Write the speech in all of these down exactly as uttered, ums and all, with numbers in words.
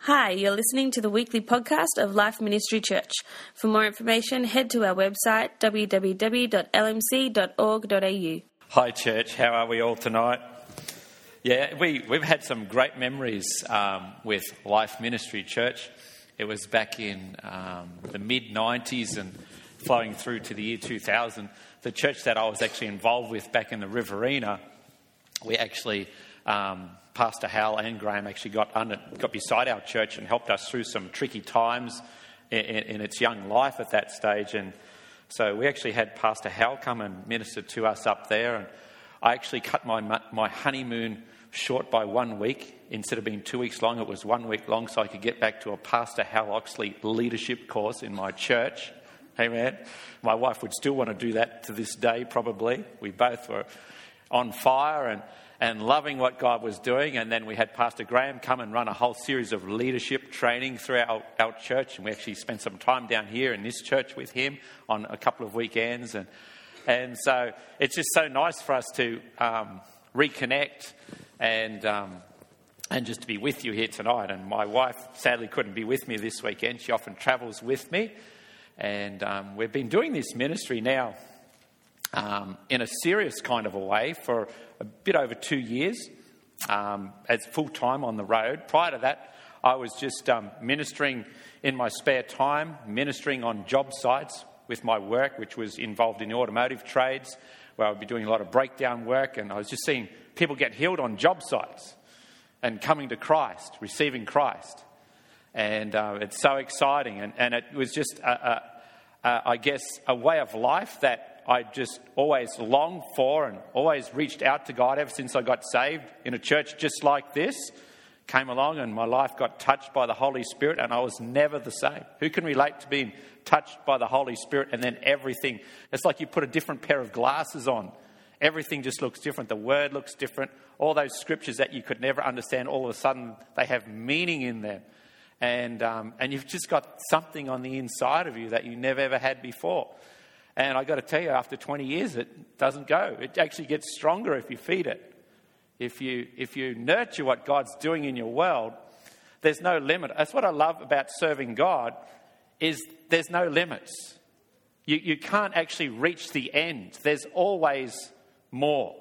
Hi, you're listening to the weekly podcast of Life Ministry Church. For more information, head to our website, w w w dot l m c dot org dot a u. Hi church, how are we all tonight? Yeah, we, we've had some great memories um, with Life Ministry Church. It was back in um, the mid nineties and flowing through to the year two thousand. The church that I was actually involved with back in the Riverina, we actually... Um, Pastor Hal and Graham actually got under, got beside our church and helped us through some tricky times in, in, in its young life at that stage. And so we actually had Pastor Hal come and minister to us up there. And I actually cut my my honeymoon short by one week. Instead of being two weeks long, it was one week long, so I could get back to a Pastor Hal Oxley leadership course in my church. Amen. My wife would still want to do that to this day, probably. We both were on fire and and loving what God was doing. And then we had Pastor Graham come and run a whole series of leadership training through our, our church. And we actually spent some time down here in this church with him on a couple of weekends. And and so it's just so nice for us to um, reconnect and um, and just to be with you here tonight. And my wife sadly couldn't be with me this weekend. She often travels with me. And um, we've been doing this ministry now Um, in a serious kind of a way for a bit over two years um, as full-time on the road. Prior to that, I was just um, ministering in my spare time, ministering on job sites with my work, which was involved in the automotive trades, where I would be doing a lot of breakdown work, and I was just seeing people get healed on job sites and coming to Christ, receiving Christ. And uh, it's so exciting, and, and it was just, a, a, a, I guess, a way of life that I just always longed for and always reached out to God ever since I got saved in a church just like this. Came along and my life got touched by the Holy Spirit and I was never the same. Who can relate to being touched by the Holy Spirit and then everything? It's like you put a different pair of glasses on. Everything just looks different. The word looks different. All those scriptures that you could never understand, all of a sudden they have meaning in them. And, um, and you've just got something on the inside of you that you never ever had before. And I got to tell you, after twenty years, it doesn't go. It actually gets stronger if you feed it. If you if you nurture what God's doing in your world, there's no limit. That's what I love about serving God, is there's no limits. You you can't actually reach the end. There's always more.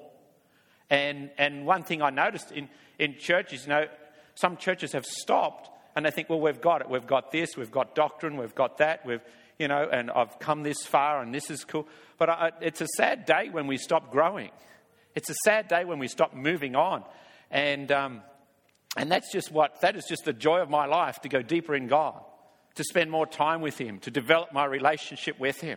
And and one thing I noticed in, in churches, you know, some churches have stopped and they think, well, we've got it. We've got this. We've got doctrine. We've got that. We've You know, and I've come this far and this is cool. But I, it's a sad day when we stop growing. It's a sad day when we stop moving on. And um, and that's just what, that is just the joy of my life, to go deeper in God, to spend more time with him, to develop my relationship with him.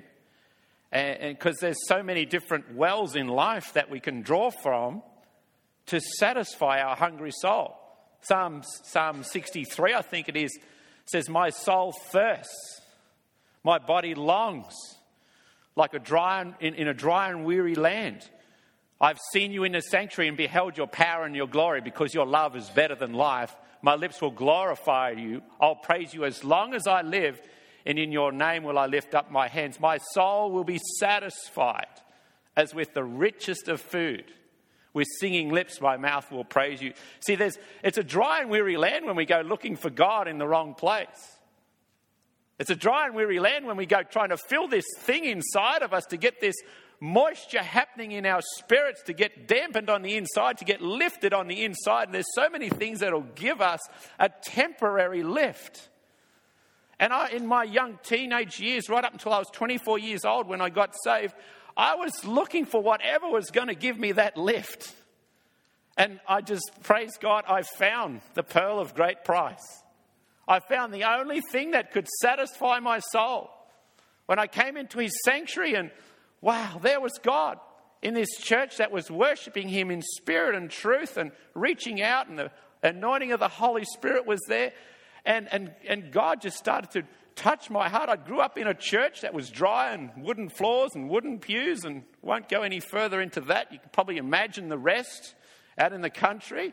And because there's so many different wells in life that we can draw from to satisfy our hungry soul. Psalm, Psalm sixty-three, I think it is, says, "My soul thirsts. My body longs like a dry and, in, in a dry and weary land. I've seen you in the sanctuary and beheld your power and your glory, because your love is better than life. My lips will glorify you. I'll praise you as long as I live, and in your name will I lift up my hands. My soul will be satisfied as with the richest of food. With singing lips my mouth will praise you." See, there's it's a dry and weary land when we go looking for God in the wrong place. It's a dry and weary land when we go trying to fill this thing inside of us, to get this moisture happening in our spirits, to get dampened on the inside, to get lifted on the inside. And there's so many things that will give us a temporary lift. And I, in my young teenage years, right up until I was twenty-four years old when I got saved, I was looking for whatever was going to give me that lift. And I just, praise God, I found the pearl of great price. I found the only thing that could satisfy my soul. When I came into his sanctuary and, wow, there was God in this church that was worshipping him in spirit and truth and reaching out, and the anointing of the Holy Spirit was there. And, and, and God just started to touch my heart. I grew up in a church that was dry and wooden floors and wooden pews, and won't go any further into that. You can probably imagine the rest out in the country.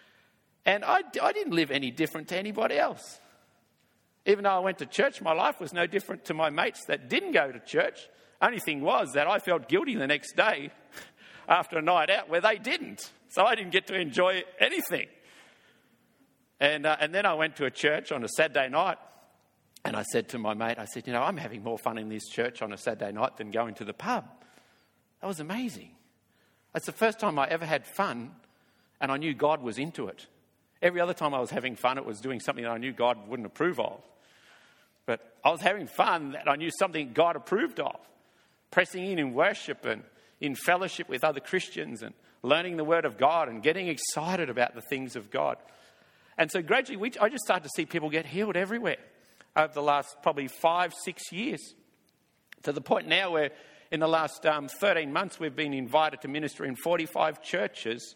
And I, I didn't live any different to anybody else. Even though I went to church, my life was no different to my mates that didn't go to church. Only thing was that I felt guilty the next day after a night out where they didn't. So I didn't get to enjoy anything. And, uh, and then I went to a church on a Saturday night, and I said to my mate, I said, you know, I'm having more fun in this church on a Saturday night than going to the pub. That was amazing. That's the first time I ever had fun, and I knew God was into it. Every other time I was having fun, it was doing something that I knew God wouldn't approve of. But I was having fun that I knew something God approved of. Pressing in in worship and in fellowship with other Christians and learning the Word of God and getting excited about the things of God. And so gradually, we, I just started to see people get healed everywhere over the last probably five, six years. To the point now where in the last um, thirteen months, we've been invited to minister in forty-five churches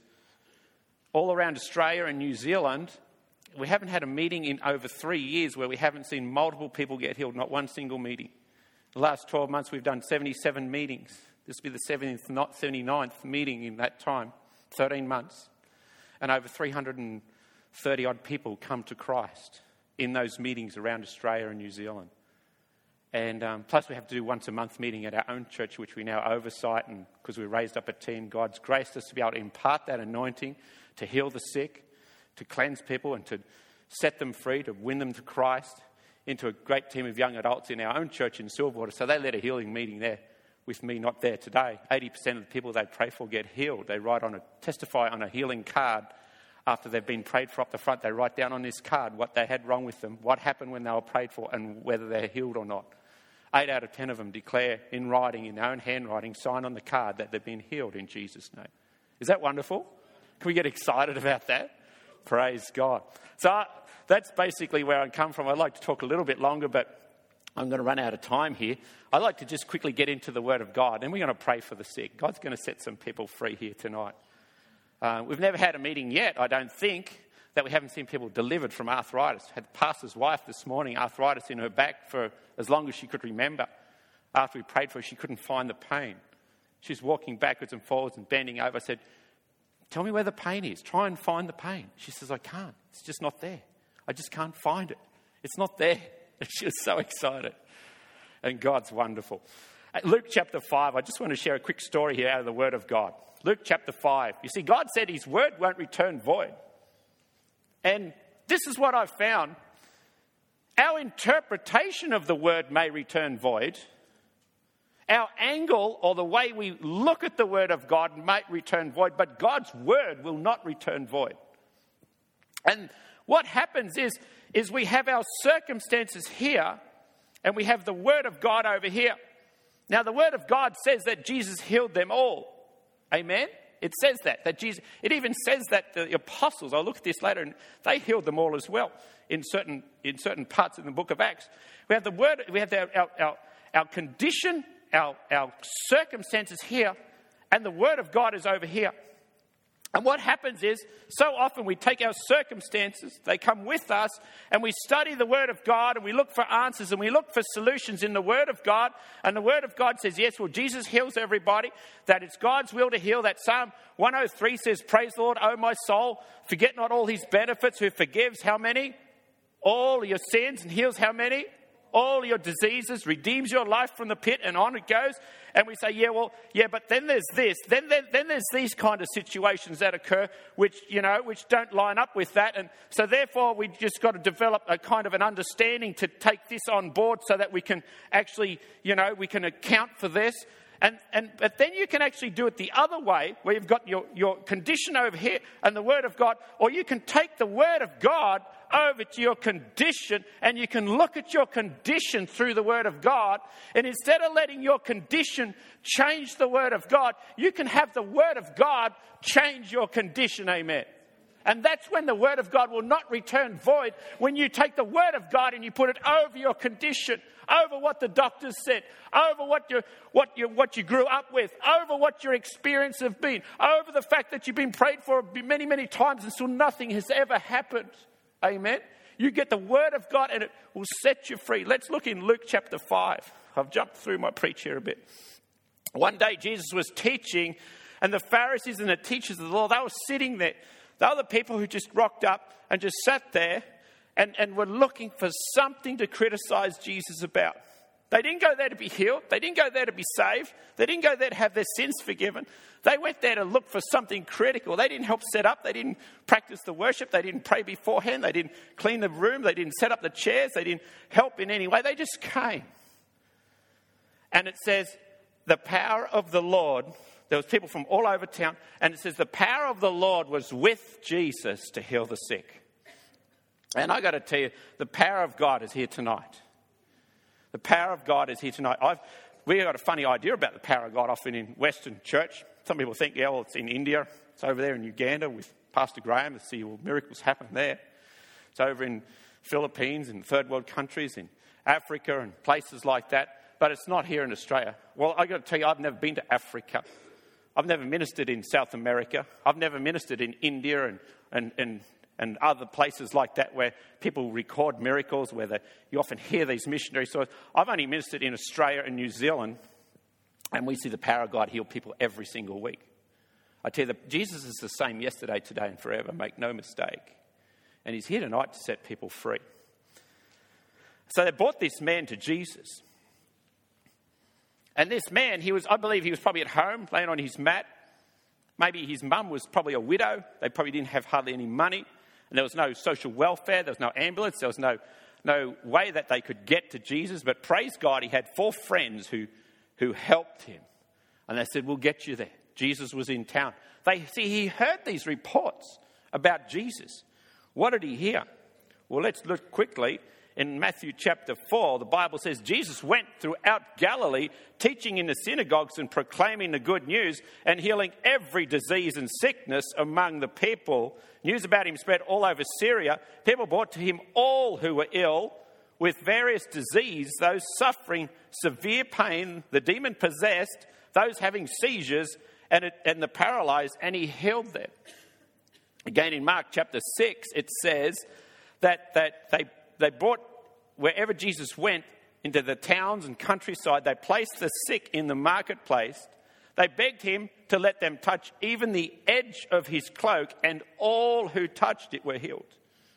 all around Australia and New Zealand. We haven't had a meeting in over three years where we haven't seen multiple people get healed, not one single meeting. The last twelve months, we've done seventy-seven meetings. This will be the seventieth, not seventy-ninth meeting in that time, thirteen months. And over three hundred thirty odd people come to Christ in those meetings around Australia and New Zealand. And um, plus we have to do once a month meeting at our own church, which we now oversight, and because we raised up a team, God's graced us to be able to impart that anointing to heal the sick, to cleanse people and to set them free, to win them to Christ, into a great team of young adults in our own church in Silverwater. So they led a healing meeting there with me, not there today. eighty percent of the people they pray for get healed. They write on a, testify on a healing card after they've been prayed for up the front. They write down on this card what they had wrong with them, what happened when they were prayed for, and whether they're healed or not. Eight out of ten of them declare in writing, in their own handwriting, sign on the card that they've been healed in Jesus' name. Is that wonderful? Can we get excited about that? Praise God. So I, that's basically where I come from. I'd like to talk a little bit longer, but I'm going to run out of time here. I'd like to just quickly get into the Word of God, and we're going to pray for the sick. God's going to set some people free here tonight. Uh, we've never had a meeting yet, I don't think, that we haven't seen people delivered from arthritis. Had the pastor's wife this morning, arthritis in her back for as long as she could remember. After we prayed for her, she couldn't find the pain. She's walking backwards and forwards and bending over. I said, tell me where the pain is. Try and find the pain. She says, I can't. It's just not there. I just can't find it. It's not there. And she was so excited. And God's wonderful. Luke chapter five, I just want to share a quick story here out of the Word of God. Luke chapter five. You see, God said his word won't return void. And this is what I've found. Our interpretation of the word may return void. Our angle or the way we look at the Word of God might return void, but God's word will not return void. And what happens is, is we have our circumstances here and we have the Word of God over here. Now, the Word of God says that Jesus healed them all. Amen? It says that, that Jesus, it even says that the apostles, I'll look at this later, and they healed them all as well in certain in certain parts in the book of Acts. We have the word, we have our, our, our, our condition, our, our circumstances here, and the Word of God is over here. And what happens is, so often we take our circumstances, they come with us, and we study the Word of God, and we look for answers, and we look for solutions in the Word of God. And the Word of God says, yes, well, Jesus heals everybody, that it's God's will to heal. That Psalm one oh three says, praise the Lord, O my soul, forget not all his benefits, who forgives how many? All your sins, and heals how many? All your diseases, redeems your life from the pit, and on it goes. And we say, yeah, well, yeah, but then there's this. Then, then, then there's these kind of situations that occur which, you know, which don't line up with that. And so therefore we just got to develop a kind of an understanding to take this on board so that we can actually, you know, we can account for this. And, and but then you can actually do it the other way, where you've got your, your condition over here and the Word of God, or you can take the Word of God over to your condition, and you can look at your condition through the Word of God, and instead of letting your condition change the Word of God, you can have the Word of God change your condition. Amen. And that's when the Word of God will not return void, when you take the Word of God and you put it over your condition, over what the doctors said, over what you what you what you grew up with, over what your experience have been, over the fact that you've been prayed for many, many times and still nothing has ever happened. Amen. You get the Word of God and it will set you free. Let's look in Luke chapter five. I've jumped through my preach here a bit. One day Jesus was teaching, and the Pharisees and the teachers of the law, they were sitting there. They were the people who just rocked up and just sat there and, and were looking for something to criticize Jesus about. They didn't go there to be healed. They didn't go there to be saved. They didn't go there to have their sins forgiven. They went there to look for something critical. They didn't help set up. They didn't practice the worship. They didn't pray beforehand. They didn't clean the room. They didn't set up the chairs. They didn't help in any way. They just came. And it says, the power of the Lord, there was people from all over town, and it says the power of the Lord was with Jesus to heal the sick. And I got to tell you, the power of God is here tonight. The power of God is here tonight. I've, we've got a funny idea about the power of God often in Western church. Some people think, yeah, well, it's in India. It's over there in Uganda with Pastor Graham to see all miracles happen there. It's over in Philippines and third world countries, in Africa and places like that. But it's not here in Australia. Well, I've got to tell you, I've never been to Africa. I've never ministered in South America. I've never ministered in India and, and, and and other places like that where people record miracles, where they, you often hear these missionary stories. I've only ministered in Australia and New Zealand, and we see the power of God heal people every single week. I tell you, that Jesus is the same yesterday, today, and forever. Make no mistake. And he's here tonight to set people free. So they brought this man to Jesus. And this man, he was, I believe he was probably at home, laying on his mat. Maybe his mum was probably a widow. They probably didn't have hardly any money. And there was no social welfare. There was no ambulance. There was no, no way that they could get to Jesus. But praise God, he had four friends who, who helped him. And they said, we'll get you there. Jesus was in town. They see, he heard these reports about Jesus. What did he hear? Well, let's look quickly. In Matthew chapter four, the Bible says, Jesus went throughout Galilee, teaching in the synagogues and proclaiming the good news and healing every disease and sickness among the people. News about him spread all over Syria. People brought to him all who were ill with various disease, those suffering severe pain, the demon-possessed, those having seizures, and, it, and the paralyzed, and he healed them. Again, in Mark chapter six, it says that, that they They brought, wherever Jesus went, into the towns and countryside, they placed the sick in the marketplace. They begged him to let them touch even the edge of his cloak, and all who touched it were healed.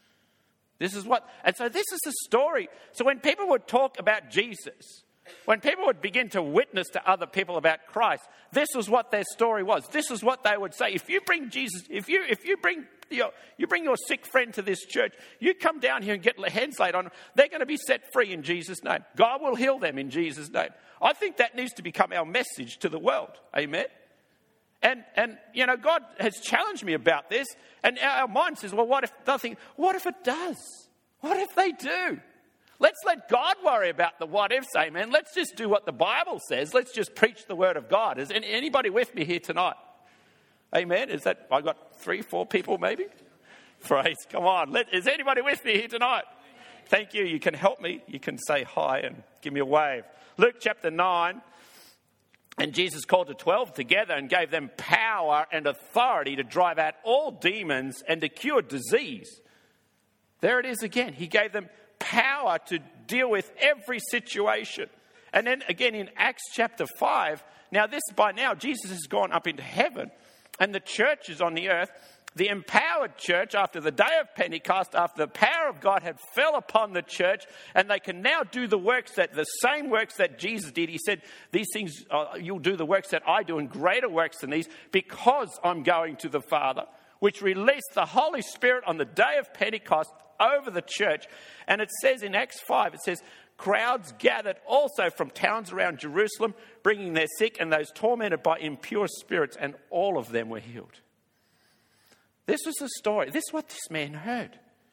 This is what, and so this is the story. So when people would talk about Jesus, when people would begin to witness to other people about Christ, this is what their story was. This is what they would say. If you bring Jesus, if you if you bring your, you bring your sick friend to this church, you come down here and get hands laid on them, they're going to be set free in Jesus' name. God will heal them in Jesus' name. I think that needs to become our message to the world. Amen. And, and you know, God has challenged me about this. And our mind says, well, what if nothing? What if it does? What if they do? Let's let God worry about the what ifs, amen. Let's just do what the Bible says. Let's just preach the word of God. Is anybody with me here tonight? Amen. Is that, I got three, four people maybe? Praise, come on. Let, is anybody with me here tonight? Thank you. You can help me. You can say hi and give me a wave. Luke chapter nine. And Jesus called the twelve together and gave them power and authority to drive out all demons and to cure disease. There it is again. He gave them power to deal with every situation. And then again in Acts chapter five, now this by now, Jesus has gone up into heaven and the church is on the earth. The empowered church, after the day of Pentecost, after the power of God had fell upon the church, and they can now do the works that, the same works that Jesus did. He said, these things, uh, you'll do the works that I do and greater works than these because I'm going to the Father, which released the Holy Spirit on the day of Pentecost over the church. And it says in Acts five, it says, crowds gathered also from towns around Jerusalem, bringing their sick and those tormented by impure spirits, and all of them were healed. This was the story. This is what this man heard.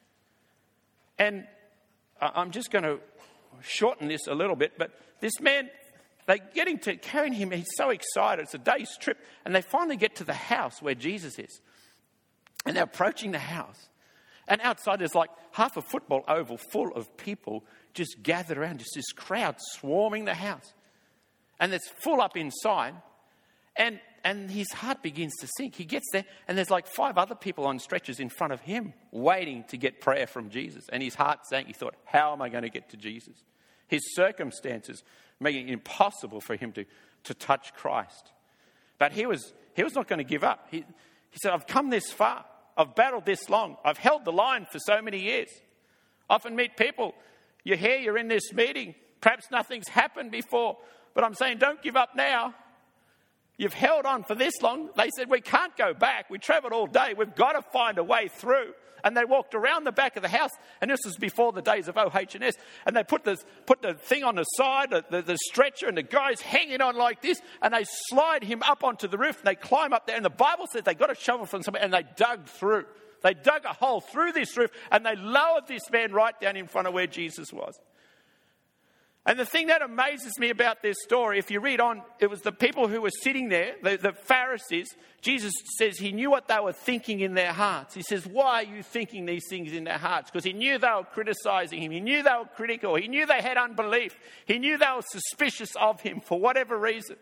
And I'm just going to shorten this a little bit, but this man, they're getting to carrying him. He's so excited. It's a day's trip. And they finally get to the house where Jesus is. And they're approaching the house. And outside there's like half a football oval full of people just gathered around. Just this crowd swarming the house. And it's full up inside. And And his heart begins to sink. He gets there and there's like five other people on stretchers in front of him waiting to get prayer from Jesus. And his heart sank. He thought, how am I going to get to Jesus? His circumstances making it impossible for him to, to touch Christ. But he was, he was not going to give up. He, he said, I've come this far. I've battled this long. I've held the line for so many years. Often meet people. You're here, you're in this meeting. Perhaps nothing's happened before, but I'm saying don't give up now. You've held on for this long. They said, we can't go back. We travelled all day. We've got to find a way through. And they walked around the back of the house, and this was before the days of O H and S, and they put, this, put the thing on the side, the, the, the stretcher, and the guy's hanging on like this, and they slide him up onto the roof, and they climb up there, and the Bible says they got a shovel from somewhere, and they dug through. They dug a hole through this roof, and they lowered this man right down in front of where Jesus was. And the thing that amazes me about this story, if you read on, it was the people who were sitting there, the, the Pharisees. Jesus says he knew what they were thinking in their hearts. He says, why are you thinking these things in their hearts? Because he knew they were criticizing him. He knew they were critical. He knew they had unbelief. He knew they were suspicious of him for whatever reason.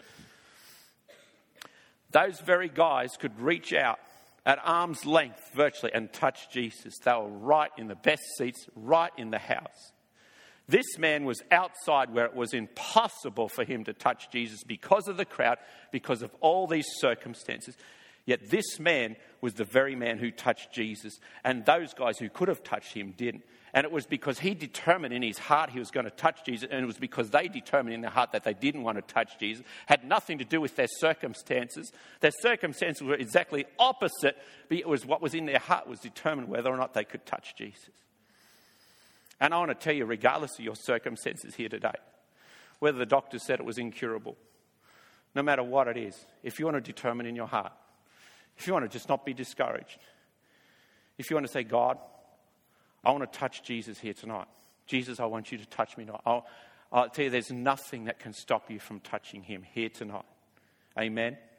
Those very guys could reach out at arm's length virtually and touch Jesus. They were right in the best seats, right in the house. This man was outside where it was impossible for him to touch Jesus because of the crowd, because of all these circumstances. Yet this man was the very man who touched Jesus. And those guys who could have touched him didn't. And it was because he determined in his heart he was going to touch Jesus. And it was because they determined in their heart that they didn't want to touch Jesus. Had nothing to do with their circumstances. Their circumstances were exactly opposite. But it was what was in their heart was determined whether or not they could touch Jesus. And I want to tell you, regardless of your circumstances here today, whether the doctor said it was incurable, no matter what it is, if you want to determine in your heart, if you want to just not be discouraged, if you want to say, God, I want to touch Jesus here tonight. Jesus, I want you to touch me tonight. I'll, I'll tell you, there's nothing that can stop you from touching him here tonight. Amen.